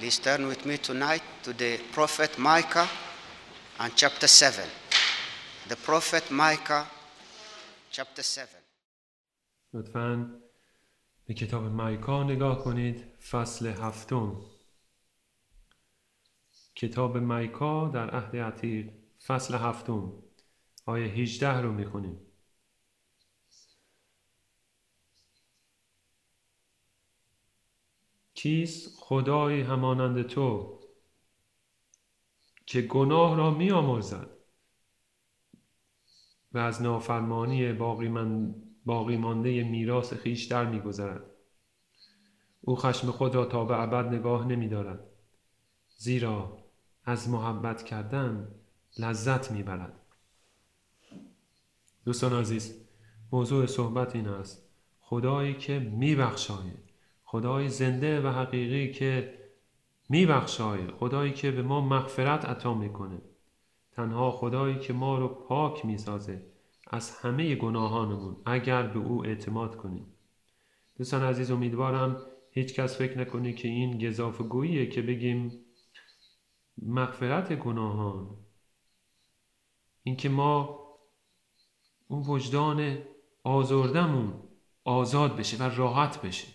Please turn with me tonight to the prophet Micah and chapter 7. The prophet Micah chapter 7. لطفاً به کتاب مایکا نگاه کنید، فصل 7. کتاب مایکا در عهد عتیق فصل 7 آیه 18 رو میخونیم. کیست خدای همانند تو که گناه را می‌آمرزد و از نافرمانی باقی مانده میراث خویش در می‌گذرد؟ او خشم خود را تا به ابد نگاه نمی‌دارد، زیرا از محبت کردن لذت می‌برد. دوستان عزیز، موضوع صحبت این است: خدایی که می‌بخشاید، خدای زنده و حقیقی که می‌بخشاید، خدایی که به ما مغفرت عطا می‌کنه، تنها خدایی که ما رو پاک می‌سازه از همه گناهانمون اگر به او اعتماد کنیم. دوستان عزیز، امیدوارم هیچ کس فکر نکنه که این گزافه‌گوییه که بگیم مغفرت گناهان، این که ما اون وجدان آزردمون آزاد بشه و راحت بشه.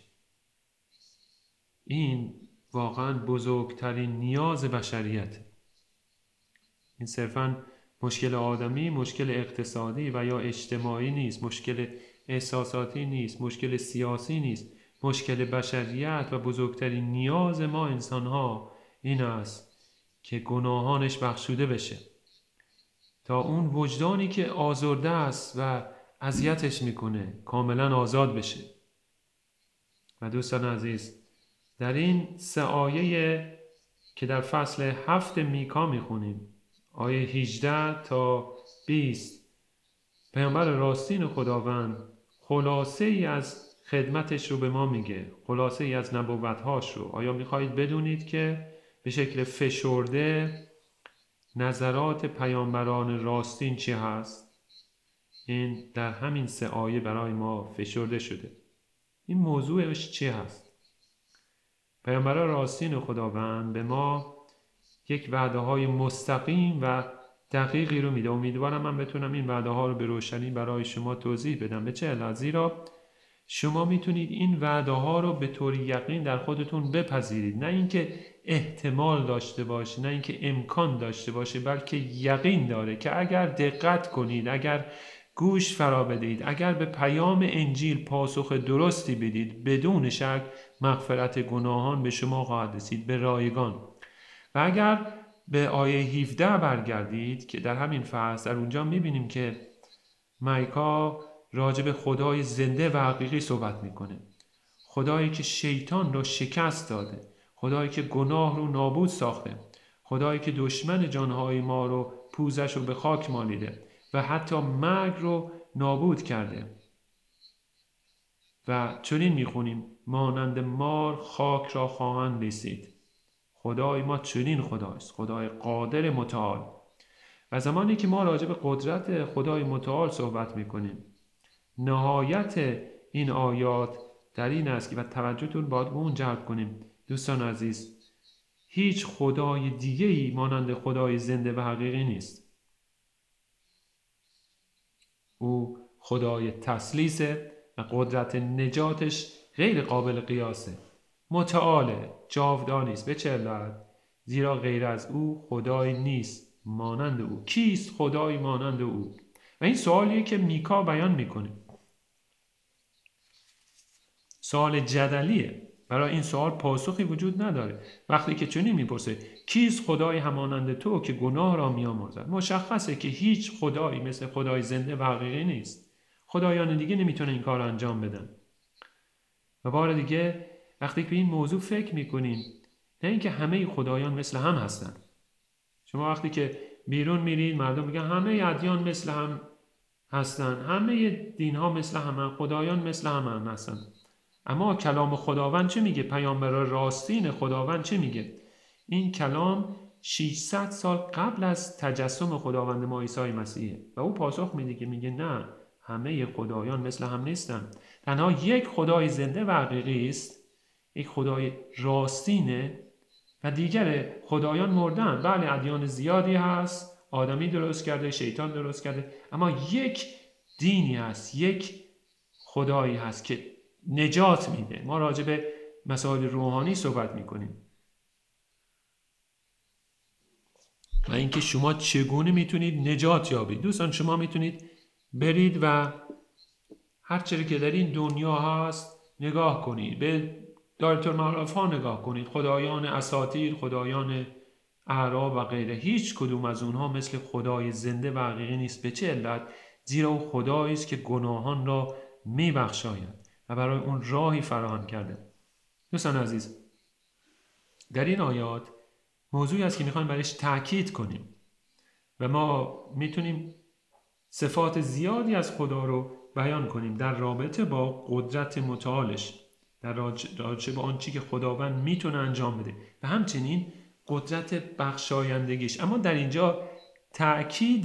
این واقعا بزرگترین نیاز بشریت. این صرفاً مشکل آدمی، مشکل اقتصادی و یا اجتماعی نیست، مشکل احساساتی نیست، مشکل سیاسی نیست. مشکل بشریت و بزرگترین نیاز ما انسان‌ها این است که گناهانش بخشوده بشه، تا اون وجدانی که آزرده است و اذیتش میکنه کاملا آزاد بشه. و دوستان عزیز، در این 3 آیه که در فصل 7 میکا میخونیم، آیه 18 تا 20، پیامبر راستین خداوند خلاصه ای از خدمتش رو به ما میگه، خلاصه ای از نبوتهاش رو. آیا میخواهید بدونید که به شکل فشرده نظرات پیامبران راستین چی هست؟ این در همین 3 آیه برای ما فشرده شده. این موضوعش چی هست؟ پیامبران راستین خداوند به ما یک وعده های مستقیم و دقیقی رو میده. امیدوارم من بتونم این وعده ها رو به روشنی برای شما توضیح بدم. به چه علت؟ زیرا شما میتونید این وعده ها رو به طور یقین در خودتون بپذیرید، نه اینکه احتمال داشته باشه، نه اینکه امکان داشته باشه، بلکه یقین داره که اگر دقت کنید، اگر گوش فرا بدید، اگر به پیام انجیل پاسخ درستی بدید، بدون شک مغفرت گناهان به شما خواهد رسید به رایگان. و اگر به آیه 17 برگردید که در همین فصل، در اونجا میبینیم که مایکا راجع به خدای زنده و حقیقی صحبت میکنه، خدایی که شیطان رو شکست داده، خدایی که گناه رو نابود ساخته، خدایی که دشمن جانهای ما رو پوزش رو به خاک مالیده و حتی مرگ رو نابود کرده. و چنین میخونیم: مانند مار خاک را خواهند لیسید. خدای ما چنین خداست، خدای قادر متعال. و زمانی که ما راجع به قدرت خدای متعال صحبت میکنیم، نهایت این آیات در این است که و توجهتون باید به اون جلب کنیم. دوستان عزیز، هیچ خدای دیگه‌ای مانند خدای زنده و حقیقی نیست. او خدای تثلیثه و قدرت نجاتش غیر قابل قیاسه، متعاله، جاودانی است. به چه علت؟ زیرا غیر از او خدای نیست مانند او. کیست خدای مانند او؟ و این سوالیه که میکا بیان میکنه. سوال جدلیه. برای این سوال پاسخی وجود نداره. وقتی که چنین میپرسه کیست خدای همانند تو که گناه را میآمرزد، مشخصه که هیچ خدایی مثل خدای زنده و حقیقی نیست. خدایان دیگه نمیتونه این کار انجام بدن. و بار دیگه وقتی که به این موضوع فکر میکنیم، نه اینکه همه خدایان مثل هم هستن. شما وقتی که بیرون میرید، مردم میگن همه ادیان مثل هم هستن، همه دین ها مثل هم، خدایان مثل هم هستن. اما کلام خداوند چه میگه؟ پیامبر راستین خداوند چه میگه؟ این کلام 600 سال قبل از تجسم خداوند ما عیسی مسیحه و او پاسخ میده که میگه نه، همه خدایان مثل هم نیستن. تنها یک خدای زنده و حقیقی است، یک خدای راستینه و دیگر خدایان مردن. بله ادیان زیادی هست، آدمی درست کرده، شیطان درست کرده، اما یک دینی هست، یک خدایی هست که نجات میده. ما راجع به مسائل روحانی صحبت میکنیم و اینکه شما چگونه میتونید نجات یابید. دوستان شما میتونید برید و هر چیزی که در این دنیا هست نگاه کنید، به دایرةالمعارف ها نگاه کنید، خدایان اساطیر، خدایان اعراب و غیره، هیچ کدوم از اونها مثل خدای زنده و حقیقی نیست. به چه علت؟ زیرا او خدایی است که گناهان را میبخشاید و برای اون راهی فراهم کرده. دوستان عزیز، در این آیات موضوعی است که میخوایم برایش تاکید کنیم و ما میتونیم صفات زیادی از خدا رو بیان کنیم در رابطه با قدرت متعالش، در رابطه با آن چی که خداوند میتونه انجام بده و همچنین قدرت بخشایندگیش. اما در اینجا تأکید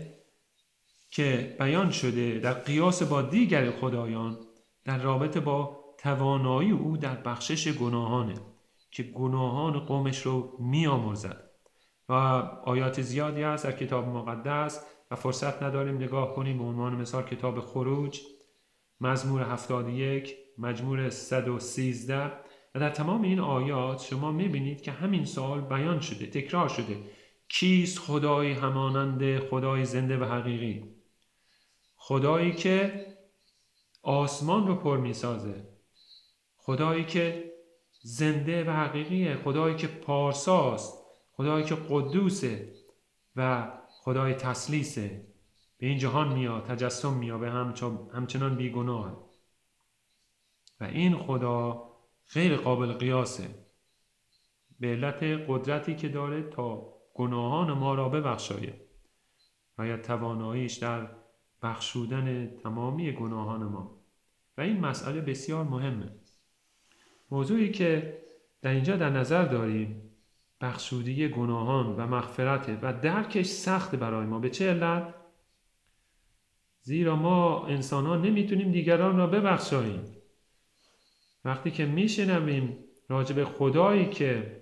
که بیان شده در قیاس با دیگر خدایان در رابطه با توانایی او در بخشش گناهانه که گناهان قومش رو میامرزد و آیات زیادی هست در کتاب مقدس و فرصت نداریم نگاه کنیم. به عنوان مثال کتاب خروج، مزمور 71، مزمور 113 و در تمام این آیات شما میبینید که همین سوال بیان شده، تکرار شده: کیست خدای همانند خدای زنده و حقیقی؟ خدایی که آسمان رو پر میسازه، خدایی که زنده و حقیقیه، خدایی که پارساست، خدایی که قدوسه و خدای تسلیسه، به این جهان میاد، تجسم میابه، همچنان بیگناه و این خدا غیر قابل قیاسه به علت قدرتی که داره تا گناهان ما را ببخشاید و یا تواناییش در بخشودن تمامی گناهان ما. و این مسئله بسیار مهمه. موضوعی که در اینجا در نظر داریم بخشودگی گناهان و مغفرته و درکش سخت برای ما. به چه علت؟ زیرا ما انسان ها نمیتونیم دیگران را ببخشاییم. وقتی که میشنویم راجع به خدایی که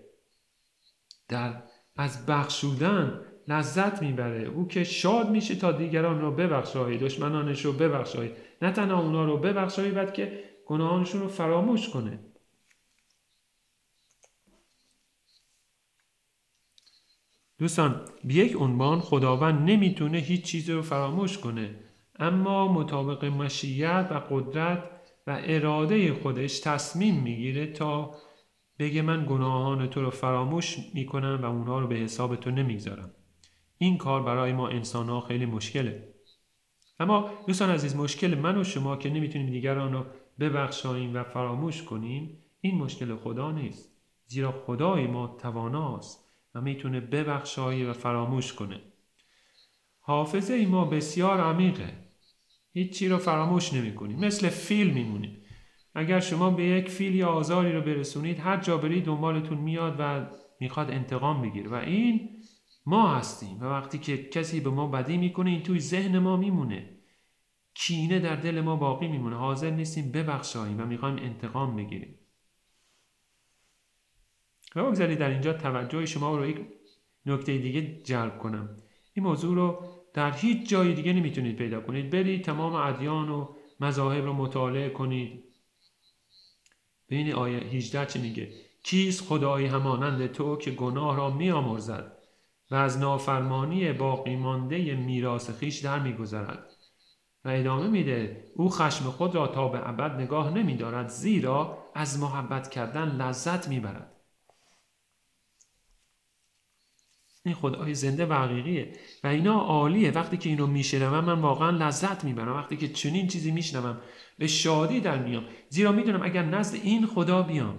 از بخشودن لذت میبره، او که شاد میشه تا دیگران را ببخشایید، دشمنانش رو ببخشایید، نه تنها اونا رو ببخشایید بلکه گناهانشون رو فراموش کنه. دوستان به یک عنوان خداوند نمیتونه هیچ چیزی رو فراموش کنه، اما مطابق مشیت و قدرت و اراده خودش تصمیم میگیره تا بگه من گناهان تو رو فراموش میکنم و اونها رو به حساب تو نمیگذارم. این کار برای ما انسان ها خیلی مشکله. اما دوستان عزیز، مشکل من و شما که نمیتونیم دیگران رو ببخشاییم و فراموش کنیم، این مشکل خدا نیست. زیرا خدای ما تواناست و میتونه ببخشایه و فراموش کنه. حافظه ما بسیار عمیقه، هیچ چی رو فراموش نمی کنیم، مثل فیل میمونیم. اگر شما به یک فیل یا آزاری رو برسونید، هر جا برید دنبالتون میاد و میخواد انتقام بگیره و این ما هستیم. و وقتی که کسی به ما بدی میکنه، این توی ذهن ما میمونه، کینه در دل ما باقی میمونه، حاضر نیستیم ببخشاییم و میخوایم انتقام بگیریم. و بگذارید در اینجا توجه شما رو یک نکته دیگه جلب کنم. این موضوع رو در هیچ جای دیگه نمیتونید پیدا کنید. برید تمام ادیان و مذاهب رو مطالعه کنید. ببینید آیه 18 چی میگه: کیست خدای همانند تو که گناه را میآمرزد و از نافرمانی باقی مانده میراث خویش در میگذرد. و ادامه میده: او خشم خود را تا به ابد نگاه نمیدارد، زیرا از محبت کردن لذت میبرد. این خدای زنده و حقیقیه و اینا عالیه. وقتی که اینو میشنوم من واقعا لذت میبرم. وقتی که چنین چیزی میشنوم به شادی در میام، زیرا میدونم اگر نزد این خدا بیام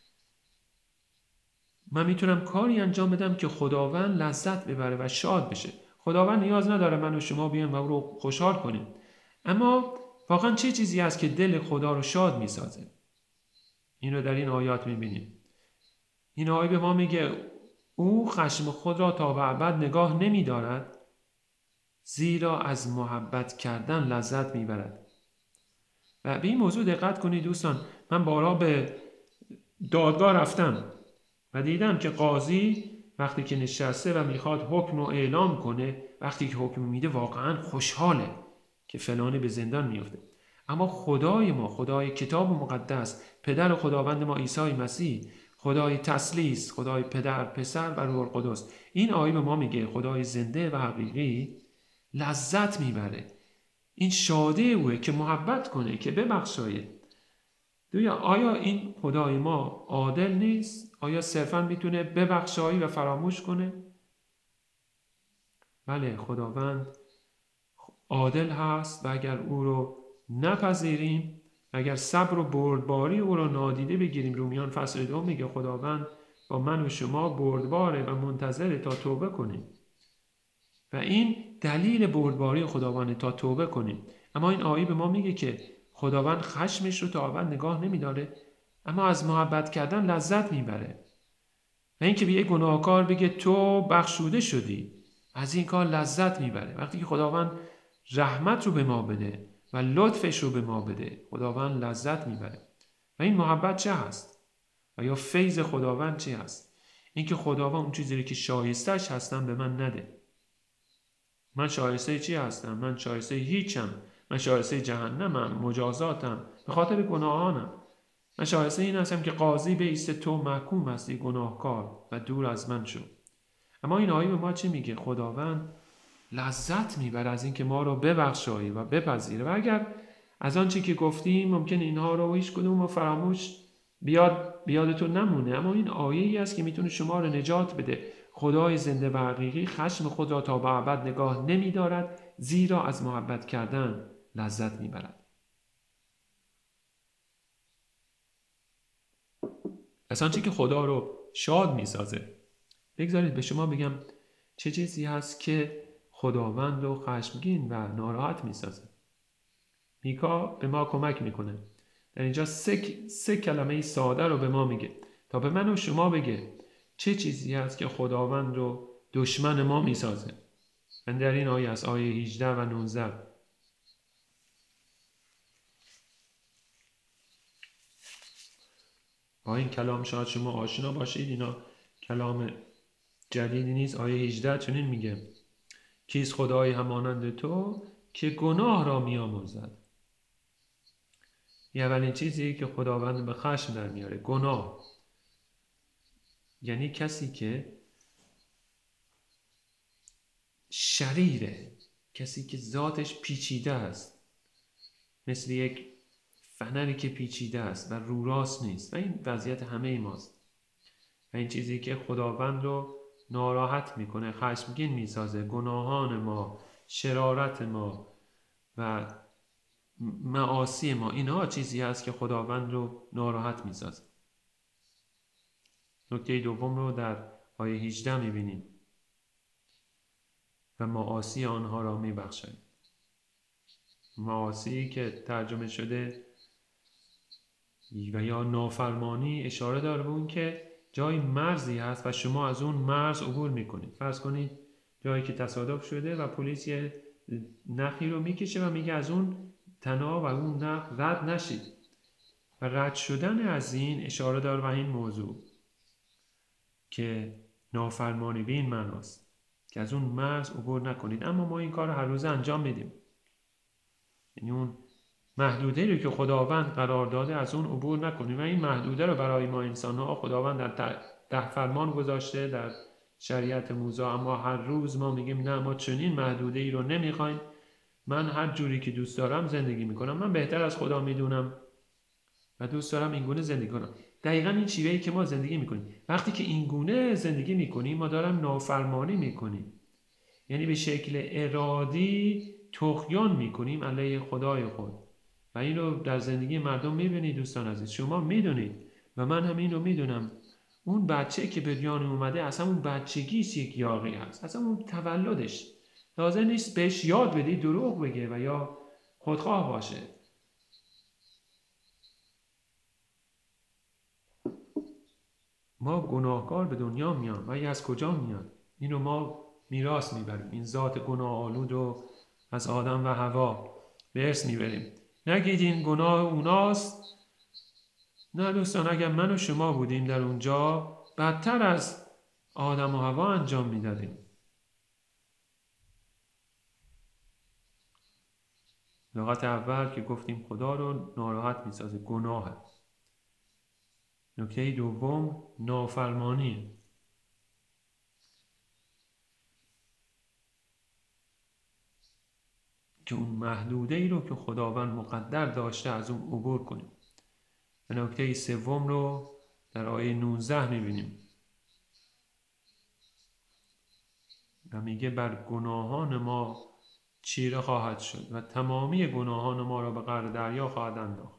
من میتونم کاری انجام بدم که خداوند لذت ببره و شاد بشه. خداوند نیاز نداره من و شما بیام و او رو خوشحال کنیم، اما واقعا چه چیزی هست که دل خدا رو شاد میسازه؟ این رو در این آیات میبینیم. این آیه به ما میگه او خشم خود را تا به ابد نگاه نمی دارد، زیرا از محبت کردن لذت می برد. و به این موضوع دقت کنید دوستان. من بارها به دادگاه رفتم و دیدم که قاضی وقتی که نشسته و میخواد حکم رو اعلام کنه، وقتی که حکم میده واقعا خوشحاله که فلانی به زندان میفته. اما خدای ما، خدای کتاب مقدس، پدر خداوند ما عیسی مسیح، خدای تثلیث، خدای پدر، پسر و روح القدس، این آیه به ما میگه خدای زنده و حقیقی لذت میبره، این شاده اوه که محبت کنه، که ببخشایه. آیا این خدای ما عادل نیست؟ آیا صرفا میتونه ببخشایی و فراموش کنه؟ بله، خداوند عادل هست و اگر او رو نپذیریم، اگر صبر و بردباری او رو نادیده بگیریم، رومیان فصل 2 میگه خداوند با من و شما بردباره و منتظره تا توبه کنیم و این دلیل بردباری خداوند تا توبه کنیم. اما این آیه به ما میگه که خداوند خشمش رو تا ابد نگاه نمیداره، اما از محبت کردن لذت میبره. و این که به یک گناهکار بگه تو بخشوده شدی، از این کار لذت میبره. وقتی که خداوند رحمت رو به ما بده و لطفش رو به ما بده، خداوند لذت میبره. و این محبت چه هست؟ و یا فیض خداوند چه هست؟ این که خداوند اون چیزی که شایستش هستم به من نده. من شایسته چی هستم؟ من شایسته هیچم. من شایسته جهنمم، مجازاتم به خاطر گناهانم. من شایسته این هستم که قاضی بایسته تو محکوم هستی گناهکار و دور از من شو. اما این آیه به ما چی میگه؟ خداوند لذت میبره از این که ما رو ببخشایی و بپذیره. و اگر از آن چی که گفتیم ممکن اینها رو هیچ کدوم رو فراموش بیادتون نمونه، اما این آیه ای است که میتونه شما رو نجات بده. خدای زنده و حقیقی خشم خود را تا به ابد نگاه نمیدارد، زیرا از محبت کردن لذت میبرد. از آنچه که خدا رو شاد میسازه، بگذارید به شما بگم چه چیزی هست که خداوند رو خشمگین و ناراحت میسازه. میکا به ما کمک میکنه. در اینجا سه کلمه ساده رو به ما میگه تا به من و شما بگه چه چیزی هست که خداوند رو دشمن ما میسازه. من در این آیه از آیه 18 و 19 با این کلام شاید شما آشنا باشید، اینا کلام جدیدی نیست. آیه 18 چنین میگه کیست خدای همانند تو که گناه را میآمرزد. این اولین چیزی که خداوند به خشم در میاره، گناه. یعنی کسی که شریره، کسی که ذاتش پیچیده است، مثل یک فنری که پیچیده است و رو راست نیست. و این وضعیت همه ماست. و این چیزی که خداوند رو ناراحت میکنه، خشمگین میسازه، گناهان ما، شرارت ما و معاصی ما، اینها چیزی هست که خداوند رو ناراحت میسازه. نکته دوم رو در آیه 18 میبینیم و معاصی آنها را میبخشد. معاصی که ترجمه شده و یا نافرمانی اشاره داره به اون که جای مرزی هست و شما از اون مرز عبور میکنید. فرض کنید جایی که تصادف شده و پلیس یه نخی رو میکشه و میگه از اون تناب و اون نخ رد نشید. و رد شدن از این اشاره داره به این موضوع که نافرمانی به این معناست که از اون مرز عبور نکنید. اما ما این کار هر روز انجام میدیم. یعنی اون محدوده رو که خداوند قرار داده از اون عبور نکنیم و این محدوده رو برای ما انسان ها خداوند در 10 فرمان گذاشته در شریعت موسی. اما هر روز ما میگیم نه، ما چنین محدوده ای رو نمیخوایم. من هر جوری که دوست دارم زندگی میکنم. من بهتر از خدا میدونم و دوست دارم این گونه زندگی کنم. دقیقاً این شیوهی که ما زندگی میکنیم. وقتی که این گونه زندگی میکنیم ما داریم نافرمانی میکنیم. یعنی به شکل ارادی طغیان میکنیم علیه خدای خود. و این رو در زندگی مردم میبینید دوستان عزیز، شما میدونید و من هم این رو میدونم. اون بچه که به دنیا اومده اصلا اون بچگیش یک یاغی هست، اصلا اون تولدش لازم نیست بهش یاد بدی دروغ بگه و یا خودخواه باشه. ما گناهکار به دنیا میان و از کجا میان؟ این رو ما میراث میبریم. این ذات گناه آلود رو از آدم و حوا به ارث میبریم. نگید این گناه اوناست. نه دوستان، اگر من و شما بودیم در اونجا بدتر از آدم و حوا انجام میدادیم. لغت اول که گفتیم خدا رو ناراحت میسازه، گناهه. نکته دوم نافرمانیه. که اون محدوده ای رو که خداوند مقدر داشته از اون عبور کنیم. و نکته سوم رو در آیه 19 میبینیم و میگه بر گناهان ما چیره خواهد شد و تمامی گناهان ما را به قعر دریا خواهد انداخت.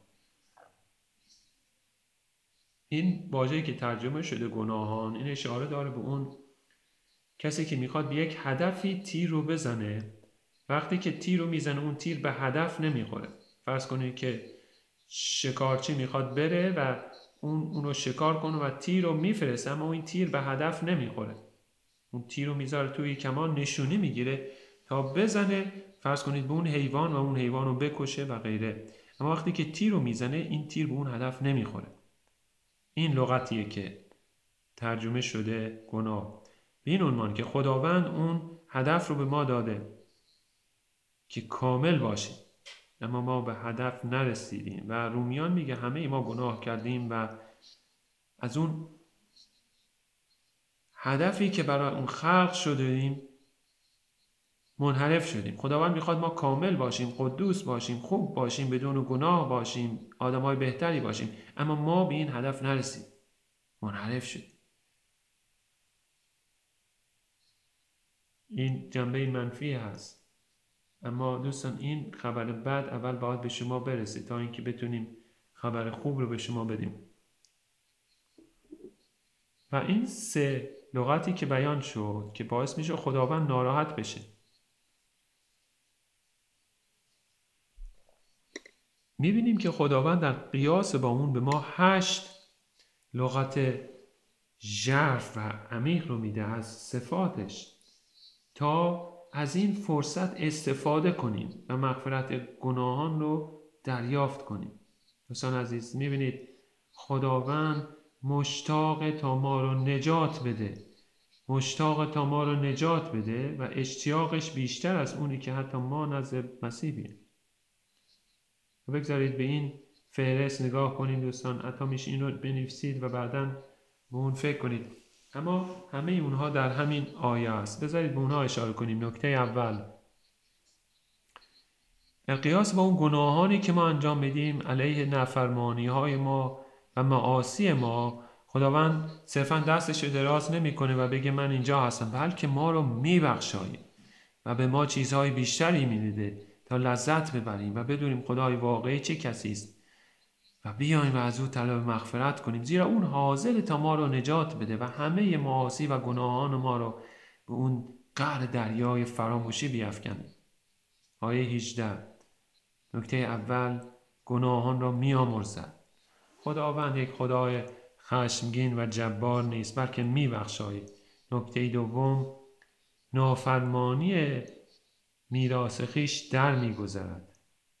این واژه‌ای که ترجمه شده گناهان، این اشاره داره به اون کسی که میخواد به یک هدفی تیر رو بزنه، وقتی که تیر رو میزنه اون تیر به هدف نمیخوره. فرض کنید که شکارچی میخواد بره و اونو شکار کنه و تیر رو میفرسته، اما این تیر به هدف نمیخوره. اون تیر رو میذاره توی کمان، نشونی میگیره تا بزنه فرض کنید به اون حیوان و اون حیوان رو بکشه و غیره. اما وقتی که تیر رو میزنه این تیر به اون هدف نمیخوره. این لغتیه که ترجمه شده گناه. به این عنوان که خداوند اون هدف رو به ما داده که کامل باشیم، اما ما به هدف نرسیدیم و رومیان میگه همه ما گناه کردیم و از اون هدفی که برای اون خلق شدیم منحرف شدیم. خداوند میخواد ما کامل باشیم، قدوس باشیم، خوب باشیم، بدون گناه باشیم، آدمای بهتری باشیم، اما ما به این هدف نرسیدیم، منحرف شدیم. این جنبه منفی هست. اما دوستان این خبر بد اول باید به شما برسه تا اینکه بتونیم خبر خوب رو به شما بدیم. و این سه لغتی که بیان شد که باعث میشه خداوند ناراحت بشه. میبینیم که خداوند در قیاس با اون به ما 8 لغت ژرف و عمیق رو میده از صفاتش تا از این فرصت استفاده کنیم و مغفرت گناهان رو دریافت کنیم. دوستان عزیز میبینید خداوند مشتاق تا ما رو نجات بده، مشتاق تا ما رو نجات بده و اشتیاقش بیشتر از اونی که حتی ما نزد مسیح بیم. بگذارید به این فهرست نگاه کنید دوستان، حتی میشه این رو بنویسید و بعداً به اون فکر کنید. اما همه اونها در همین آیه است. بذارید به اونها اشاره کنیم. نکته اول، در قیاس با اون گناهانی که ما انجام بدیم علیه نافرمانی های ما و معاصی ما، خداوند صرفا دستش رو دراز نمیکنه و بگه من اینجا هستم، بلکه ما رو میبخشایه و به ما چیزهای بیشتری میده تا لذت ببریم و بدونیم خدای واقعی چه کسی است و بیایم و از او طلب مغفرت کنیم، زیرا اون حاضر تا ما رو نجات بده و همه معاصی و گناهان ما رو به اون قعر دریای فراموشی بیفکنه. آیه 18، نکته اول، گناهان را میامرزد. خداوند یک خدای خشمگین و جبار نیست، بلکه میبخشاید. نکته دوم، نافرمانی میراث خویش در میگذرد.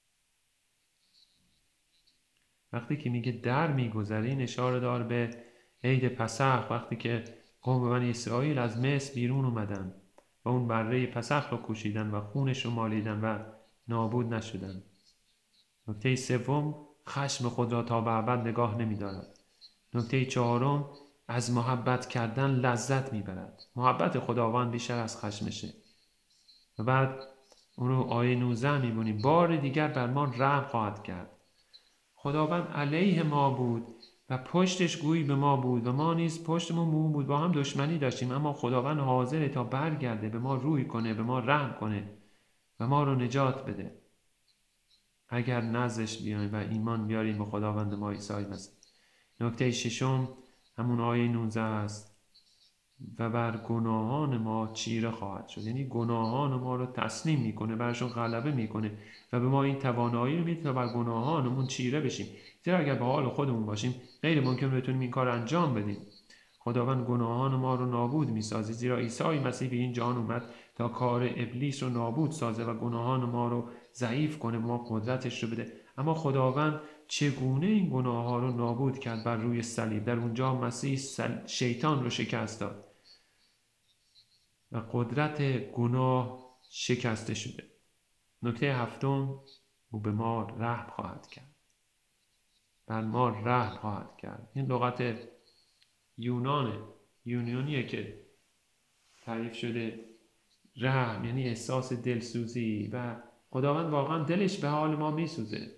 وقتی که میگه در میگذره، این اشاره داره به عید پسخ، وقتی که قوم بنی اسرائیل از مصر بیرون اومدن و اون بره پسخ رو کشیدن و خونش رو مالیدن و نابود نشدن. نکته سوم، خشم خود را تا به ابد نگاه نمی‌دارد. نکته چهارم، از محبت کردن لذت میبرد. محبت خداوند بیشتر از خشمشه. و بعد اون رو آیه 19 میبینیم، بار دیگر بر ما رحم خواهد کرد. خداوند علیه ما بود و پشتش گویی به ما بود و ما نیز پشتمون به اون بود، با هم دشمنی داشتیم، اما خداوند حاضره تا برگرده، به ما روی کنه، به ما رحم کنه و ما رو نجات بده اگر نزدش بیایم و ایمان بیاریم به خداوند ما عیسی مسیح. نکته ششم همون آیه 19 است، و بر گناهان ما چیره خواهد شد. یعنی گناهان ما رو تسلیم میکنه، برشون غلبه میکنه و به ما این توانایی رو میده تا بر گناهانمون چیره بشیم. زیرا اگر به حال خودمون باشیم غیر ممکن بتونیم این کار انجام بدیم. خداوند گناهان ما رو نابود میسازه، زیرا عیسی مسیح به این جهان اومد تا کار ابلیس رو نابود سازه و گناهان ما رو ضعیف کنه، به ما قدرتش رو بده. اما خداوند چگونه این گناه ها رو نابود کرد بر روی صلیب. در اونجا مسیح شیطان رو شکست داد و قدرت گناه شکسته شده. نکته هفتم، او به ما رحم خواهد کرد. بر ما رحم خواهد کرد. این لغت یونانیه که تعریف شده. رحم یعنی احساس دلسوزی و خداوند واقعا دلش به حال ما میسوزه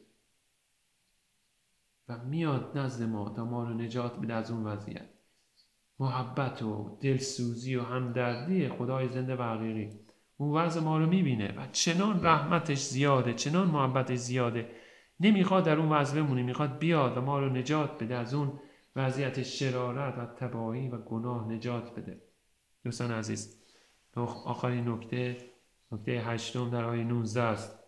و میاد نزد ما تا ما رو نجات بده از اون وضعیت. محبت و دلسوزی و همدردی خدای زنده و حقیقی اون وضع ما رو میبینه و چنان رحمتش زیاده، چنان محبتش زیاده، نمیخواد در اون وضع بمونه، میخواد بیاد و ما رو نجات بده از اون وضعیت شرارت و تباهی و گناه نجات بده. دوستان عزیز، آخرین نکته 8 در آیه 19 است.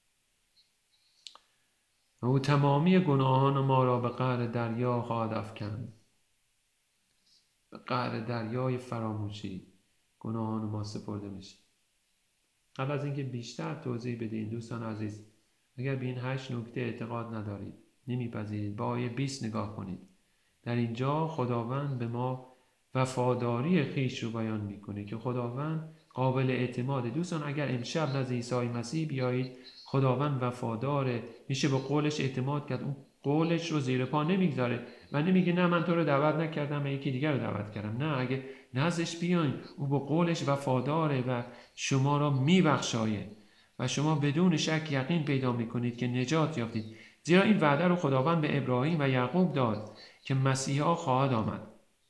او تمامی گناهان ما را به قعر دریا خواهد افکند. به قعر دریای فراموشی گناهان ما سپرده میشه. قبل از اینکه بیشتر توضیح بدین دوستان عزیز، اگر به این 8 نکته اعتقاد ندارید، نمیپذیرید، با آیه 20 نگاه کنید. در اینجا خداوند به ما وفاداری خویش رو بیان میکنه که خداوند قابل اعتماده. دوستان اگر امشب نزد عیسی مسیح بیایید، خداوند وفاداره، میشه به قولش اعتماد کرد. اون قولش رو زیر پا نمیگذاره و نمیگه نه من تو رو دعوت نکردم و یکی دیگر رو دعوت کردم. نه، اگه نزدش بیاین، او به قولش وفاداره و شما را میبخشایه و شما بدون شک یقین پیدا میکنید که نجات یافتید. زیرا این وعده رو خداوند به ابراهیم و یعقوب داد که مسیحا خواهد آمد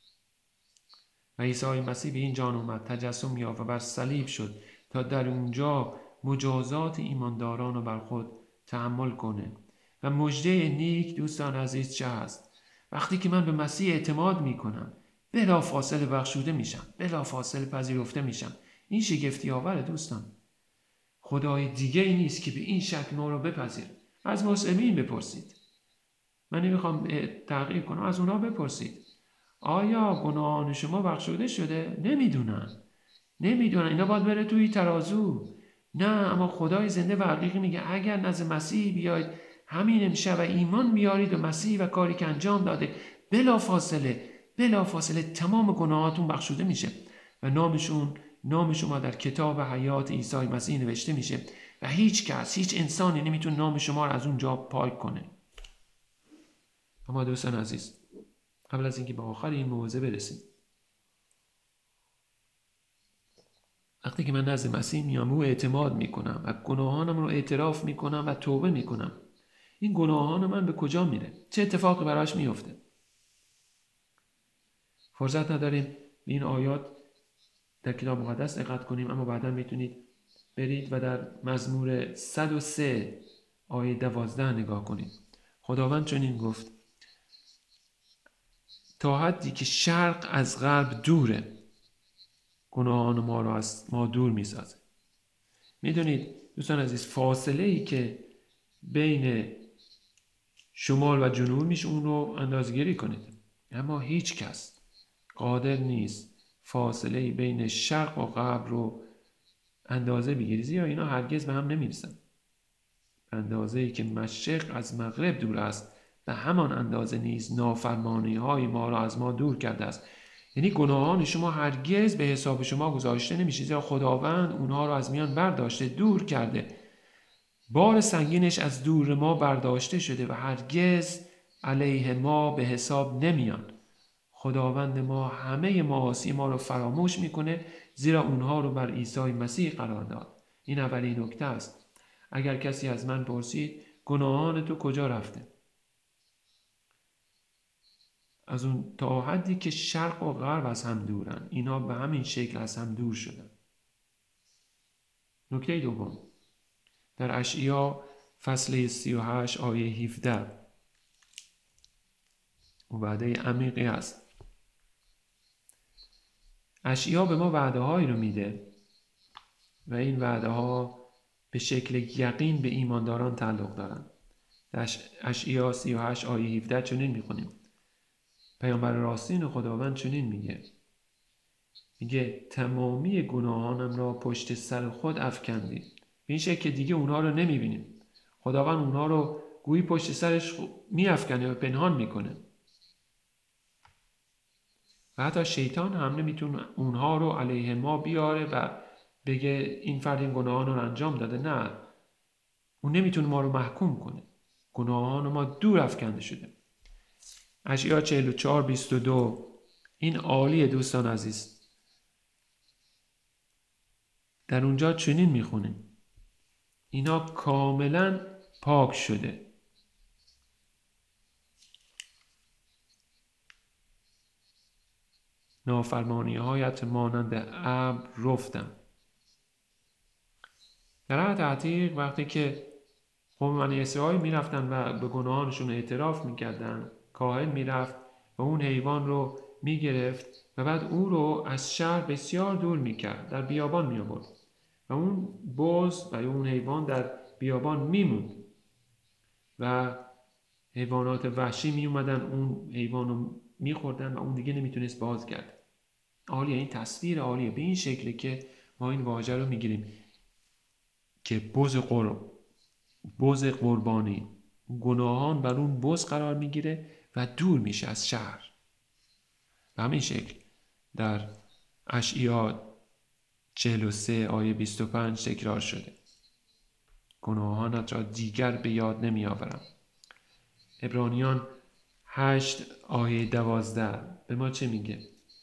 و عیسی مسیح به این جان اومد، تجسم یافت و بر صلیب شد تا در اونجا مجازات ایمانداران رو بر خود تحمل کنه. و مژده نیک دوستان عزیز چه هست؟ وقتی که من به مسیح اعتماد میکنم، بلا فاصله بخشوده میشم، بلا فاصله پذیرفته میشم. این شگفتی آوره دوستان. خدای دیگه ای نیست که به این شکل ما رو بپذیره. از مسلمین بپرسید، من نمیخوام تغییر کنم، از اونا بپرسید آیا گناهان شما بخشوده شده؟ نمیدونن. اینا باید بره توی ترازو. نه، اما خدای زنده و حقیقی میگه اگر نزد مسیح بیاید، همین امشب ایمان بیارید به مسیح و کاری که انجام داده، بلا فاصله تمام گناهاتون بخشوده میشه و نام شما در کتاب حیات عیسی مسیح نوشته میشه و هیچ انسانی نمیتونه نام شما رو از اون جا پاک کنه. اما دوستان عزیز، قبل از اینکه به آخر این موعظه برسیم، وقتی که من نزد مسیح میام و اعتماد میکنم و گناهانم رو اعتراف میکنم و توبه میکنم، این گناهان من به کجا میره؟ چه اتفاقی براش میفته؟ فرصت نداریم به این آیات در کتاب مقدس دقت کنیم، اما بعدا میتونید برید و در مزمور 103 آیه 12 نگاه کنید. خداوند چنین گفت: تا حدی که شرق از غرب دوره، گناهان ما را از ما دور میسازه. میدونید دوستان عزیز، فاصله ای که بین شمال و جنوب میشه اون رو اندازه‌گیری کنید، اما هیچ کس قادر نیست فاصله ای بین شرق و غرب رو اندازه بگیره، زیرا اینا هرگز به هم نمیرسن. اندازه ای که مشرق از مغرب دور است، به همان اندازه نیز نافرمانی های ما را از ما دور کرده است. یعنی گناهان شما هرگز به حساب شما گذاشته نمیشه، زیرا خداوند اونها را از میان برداشته، دور کرده. بار سنگینش از دور ما برداشته شده و هرگز علیه ما به حساب نمیان. خداوند ما همه معاصی ما رو فراموش میکنه، زیرا اونها رو بر عیسی مسیح قرار داد. این اولین نکته است. اگر کسی از من پرسید گناهان تو کجا رفته؟ از اون تا حدی که شرق و غرب از هم دورن، اینا به همین شکل از هم دور شدن. نکته دوم، در اشعیا فصل 38 آیه 17 وعده عمیقی است. اشعیا به ما وعده هایی رو میده و این وعده ها به شکل یقین به ایمانداران تعلق دارن. در اشعیا 38 آیه 17 چنین میخونیم: پیامبر راستین خداوند چنین میگه تمامی گناهانم را پشت سر خود افکندید. به این شکل که دیگه اونها رو نمیبینیم. خداوند اونها رو گویی پشت سرش میافکنه و پنهان میکنه. و حتی شیطان هم نمیتونه اونها رو علیه ما بیاره و بگه این فرد این گناهان رو انجام داده. نه، اون نمیتونه ما رو محکوم کنه. گناهان ما دور افکنده شده. اشعیا 44:22 این عالیه دوستان عزیز. در اونجا چنین میخونیم: اینا کاملا پاک شده. نافرمانی هایت مانند ابر رفتم. در عهد عتیق وقتی که قوم بنی اسرائیل میرفتن و به گناهانشون اعتراف میکردن، کاهن میرفت و اون حیوان رو میگرفت و بعد او رو از شهر بسیار دور میکرد، در بیابان میآورد و اون بز و اون حیوان در بیابان میموند و حیوانات وحشی میومدن اون حیوان رو میخوردن و اون دیگه نمیتونست بازگرده. عالیه، این تصویر عالیه. به این شکلی که ما این واژه رو میگیریم که بز قربانی، گناهان بر اون بز قرار میگیره و دور میشه از شهر. به همین شکل در اشعیا 43 آیه 25 تکرار شده: گناهانت را دیگر به یاد نمی آورم. عبرانیان 8 آیه 12 به ما چه میگه؟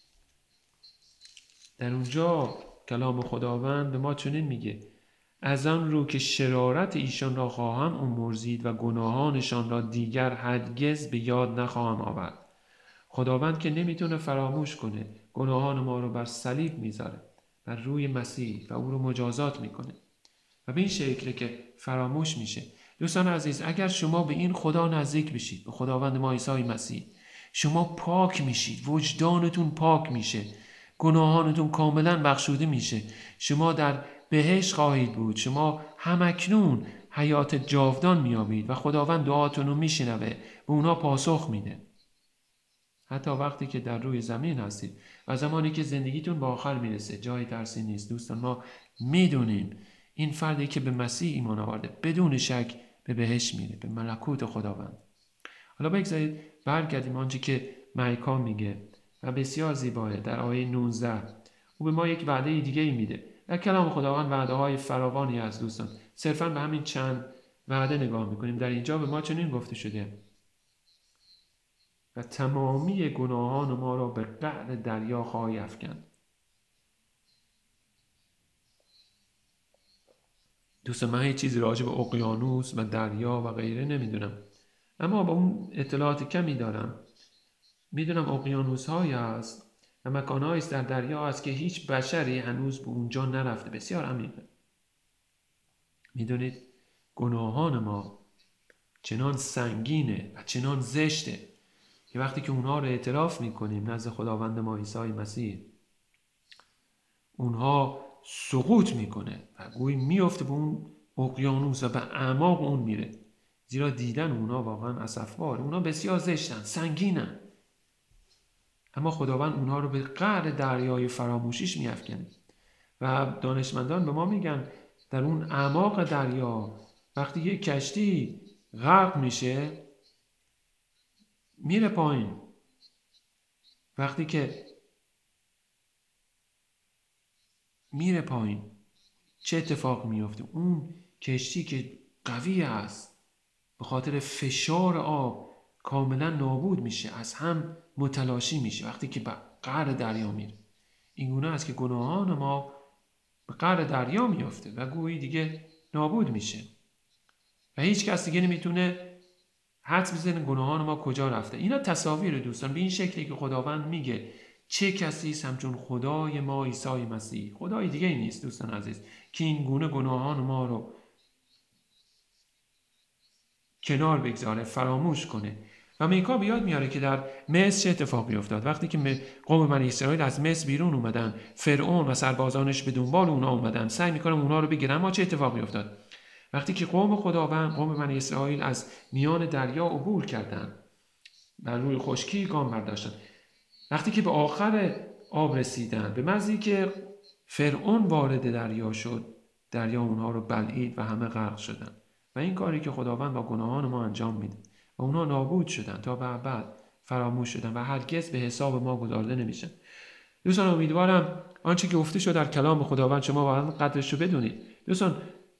در اونجا کلام خداوند به ما چنین میگه: از آن رو که شرارت ایشان را خواهم آمرزید و گناهانشان را دیگر هرگز به یاد نخواهم آورد. خداوند که نمیتونه فراموش کنه، گناهان ما رو بر صلیب میذاره، بر روی مسیح، و او رو مجازات میکنه و به این شکل که فراموش میشه. دوستان عزیز، اگر شما به این خدا نزدیک بشید، به خداوند ما عیسی مسیح، شما پاک میشید، وجدانتون پاک میشه، گناهانتون کاملا بخشوده میشه، شما در بهشت خواهید بود، شما همکنون حیات جاودان میابید و خداوند دعاتون رو میشنوه، به اونا پاسخ میده. حتی وقتی که در روی زمین هستید و زمانی که زندگیتون به آخر میرسه، جای ترسی نیست. دوستان، ما میدونیم این فردی که به مسیح ایمان آورده بدون شک به بهشت میره، به ملکوت خداوند. حالا بگذارید برگردیم آنچه که میکا میگه و بسیار زیباه. در آیه 19 او به ما یک وعده دیگه ای میده. در کلام خداوند وعده های فراوانی هست دوستان. صرفا به همین چند وعده نگاه میکنیم. در اینجا به ما چنین گفته شده: و تمامی گناهان ما را به قعر دریا خواهی افکند. دوستان، من هیچ چیزی راجع به اقیانوس و دریا و غیره نمیدونم، اما با اون اطلاعات کمی دارم. میدونم اقیانوس هایی هست و مکان هایی در دریا هست که هیچ بشری هنوز به اونجا نرفته. بسیار عمیقه. میدونید گناهان ما چنان سنگینه و چنان زشته که وقتی که اونها رو اعتراف میکنیم نزد خداوند ما عیسی مسیح، اونها سقوط میکنه و گویی میفته به اون اقیانوس و به اعماق اون میره، زیرا دیدن اونها واقعا اسفبار. اونها بسیار زشتن، سنگینن، اما خداوند اونها رو به قعر دریای فراموشیش میافکنه. و دانشمندان به ما میگن در اون اعماق دریا وقتی یک کشتی غرق میشه میره پایین. وقتی که میره پایین چه اتفاق میفته؟ اون کشتی که قوی است به خاطر فشار آب کاملا نابود میشه، از هم متلاشی میشه وقتی که به قعر دریا میره. این گونه است که گناهان ما به قعر دریا میفته و گویی دیگه نابود میشه و هیچ کس دیگه نمیتونه حدس بزنه گناهان ما کجا رفته. اینا تصاویر دوستان به این شکلی که خداوند میگه چه کسی است همچون خدای ما عیسی مسیح. خدای دیگه ای نیست دوستان عزیز که این گونه گناهان ما رو کنار بگذاره، فراموش کنه. و میکا بیاد میاره که در مصر چه اتفاقی افتاد. وقتی که قوم بنی اسرائیل از مصر بیرون اومدن، فرعون و سربازانش به دنبال اونا اومدن، سعی میکنن اونا رو بگیرن. اما چه اتفاقی افتاد؟ وقتی که قوم خداوند، قوم بنی اسرائیل از میان دریا عبور کردند، بر روی خشکی گام برداشتن، وقتی که به آخر آب رسیدن، به محضی که فرعون وارد دریا شد، دریا اونها رو بلعید و همه غرق شدن. و این کاری که خداوند با گناهان ما انجام میده و اونا نابود شدن تا به بعد فراموش شدن و هرگز به حساب ما گذارده نمیشن. دوستان امیدوارم آنچه که گفته شد در کلام خداوند شما واقعا قدرش رو بدونید. دوستان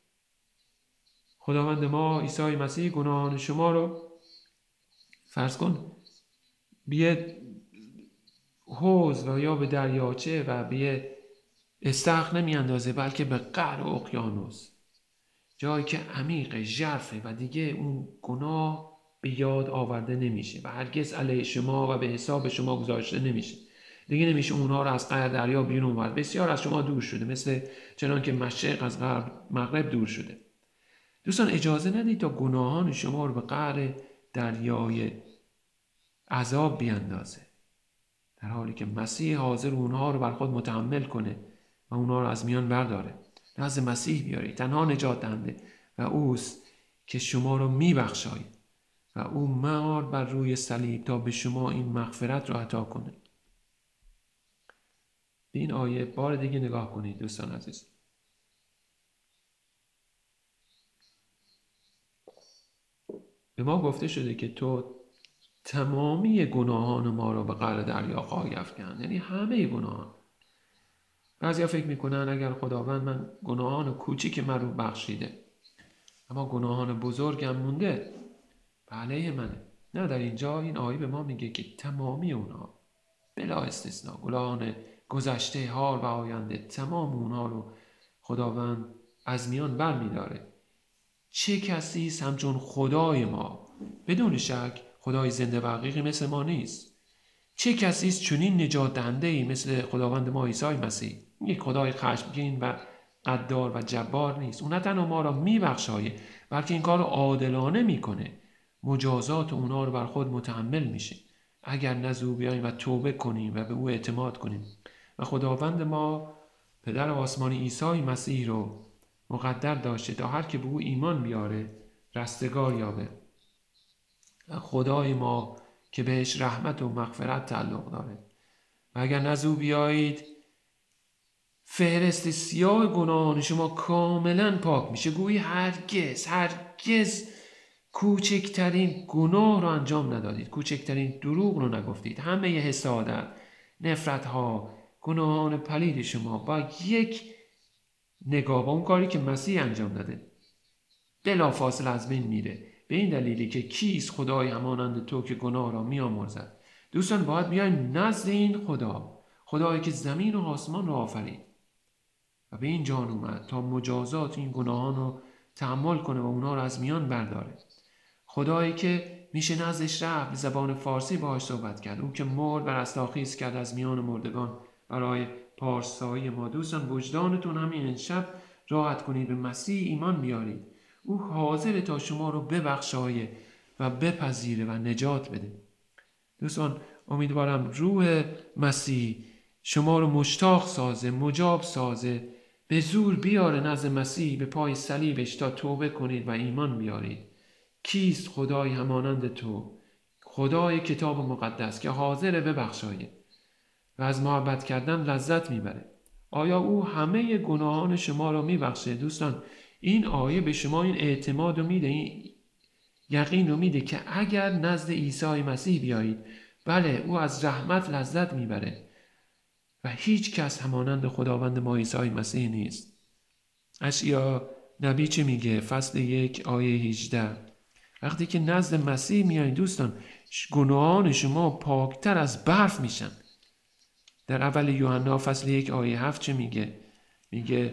خداوند ما عیسی مسیح گناهان شما رو فرض کن بیه حوض و یا به دریاچه و به استخر نمی اندازه، بلکه به قعر اقیانوس، جایی که عمیق ژرفه و دیگه اون گناه به یاد آورده نمیشه و هرگز علیه شما و به حساب شما گذاشته نمیشه. دیگه نمیشه اونها رو از قعر دریا بیرون آورد. بسیار از شما دور شده، مثل چنان که مشرق از مغرب دور شده. دوستان اجازه ندید تا گناهان شما رو به قعر دریای عذاب بیاندازه، در حالی که مسیح حاضر اونها رو بر خود متحمل کنه و اونها رو از میان برداره. نزد مسیح بیارید، تنها نجات دهنده و اوست که شما رو میبخشاید و او مرد بر روی صلیب تا به شما این مغفرت رو عطا کنه. به این آیه بار دیگه نگاه کنید دوستان عزیز. به ما گفته شده که تو تمامی گناهان ما رو به قعر دریا خواهی افکند، یعنی همه گناهان. بعضیا فکر میکنن اگر خداوند من گناهان کوچیک من رو بخشیده اما گناهان بزرگم مونده به علیه منه. نه، در اینجا این آیه به ما میگه که تمامی اونها بلا استثناء، گناهان گذشته، حال و آینده، تمام اونها رو خداوند از میان بر میداره. چه کسی است همچون خدای ما؟ بدون شک خدای زنده و حقیقی مثل ما نیست. چه کسی است چنین نجات دهنده‌ای مثل خداوند ما عیسی مسیح؟ یک خدای خشمگین و قدار و جبار نیست. اون نه تنها ما را میبخشایه بلکه این کار رو عادلانه میکنه. مجازات اونا رو بر خود متحمل میشه اگر نزو بیاییم و توبه کنیم و به او اعتماد کنیم و خداوند ما پدر آسمانی عیسی مسیح رو مقدر داشته تا هر که به او ایمان بیاره رستگار یابه. خدای ما که بهش رحمت و مغفرت تعلق داره و اگر نزو بیایید فهرست سیاه گناهان شما کاملا پاک میشه. گویی هرگز کوچکترین گناه رو انجام ندادید، کوچکترین دروغ رو نگفتید. همه حسادت، نفرت ها، گناهان پلید شما با یک نگاه، با اون کاری که مسیح انجام داده، بلافاصله از بین میره. به این دلیلی که کیست خدای همانند تو که گناه را میآمرزد؟ دوستان باید بیایم نزد این خدایی که زمین و آسمان را آفرید و به این جان اومد تا مجازات این گناهان رو تحمل کنه و اونا رو از میان برداره. خدایی که میشه نزدش رفت، به زبان فارسی باهاش صحبت کرد، اون که مرد و رستاخیز کرد از میان مردگان برای پارسایی ما. دوستان وجدانتون همین امشب راحت کنید، به مسیح ایمان بیارید. او حاضر تا شما رو ببخشایه و بپذیره و نجات بده. دوستان امیدوارم روح مسیح شما رو مشتاق سازه، مجاب سازه، به زور بیاره نزد مسیح به پای صلیبش تا توبه کنید و ایمان بیارید. کیست خدای همانند تو؟ خدای کتاب مقدس که حاضر ببخشایه و از محبت کردن لذت میبره. آیا او همه گناهان شما رو میبخشه؟ دوستان این آیه به شما این اعتماد رو میده، این یقین رو میده که اگر نزد عیسی مسیح بیایید، بله او از رحمت لذت میبره و هیچ کس همانند خداوند ما عیسی مسیح نیست. اشعیا نبی چه میگه؟ فصل 1 آیه 18 وقتی که نزد مسیح میایید دوستان گناهان شما پاکتر از برف میشن. در اول یوحنا فصل 1 آیه 7 چه میگه؟ میگه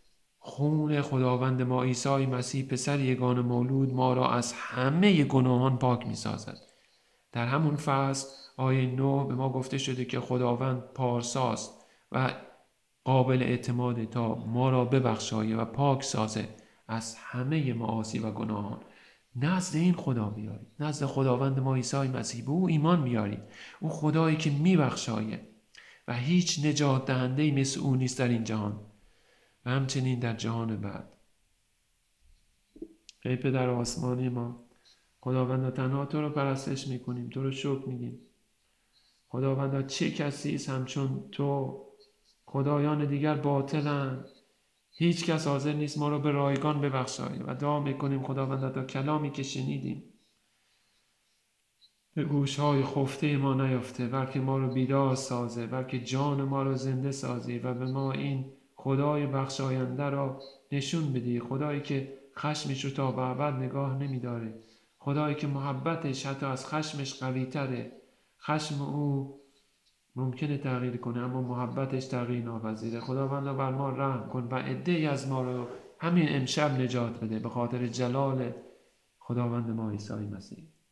خون خداوند ما عیسی مسیح پسر یگانه مولود ما را از همه گناهان پاک میسازد. در همون فصل آیه 9 به ما گفته شده که خداوند پارساست و قابل اعتماده تا ما را ببخشایه و پاک سازه از همه معاصی و گناهان. نزد این خدا بیارید، نزد خداوند ما عیسی مسیح، به او ایمان بیارید. او خدایی که میبخشایه و هیچ نجات دهنده‌ای مثل او نیست در این جهان و همچنین در جهان بعد. ای پدر آسمانی ما، خداوندا تنها تو رو پرستش میکنیم، تو رو شکر میگیم. خداوندا چه کسی است همچون تو؟ خدایان دیگر باطلند، هیچ کس حاضر نیست ما رو به رایگان ببخشای و دعا میکنیم خداوند تا کلامی که شنیدیم به گوشهای خفته ما نیافته، بلکه ما رو بیدار سازه، بلکه جان ما رو زنده سازی و به ما این خدای بخشاینده را نشون بدی، خدایی که خشمش رو تا به ابد نگاه نمیداره، خدایی که محبتش حتی از خشمش قوی تره. خشم او ممکنه تغییر کنه اما محبتش تغییر ناپذیره. خداوند بر ما رحم کن و عده‌ای از ما رو همین امشب نجات بده به خاطر جلال خداوند ما عیسی مسیح.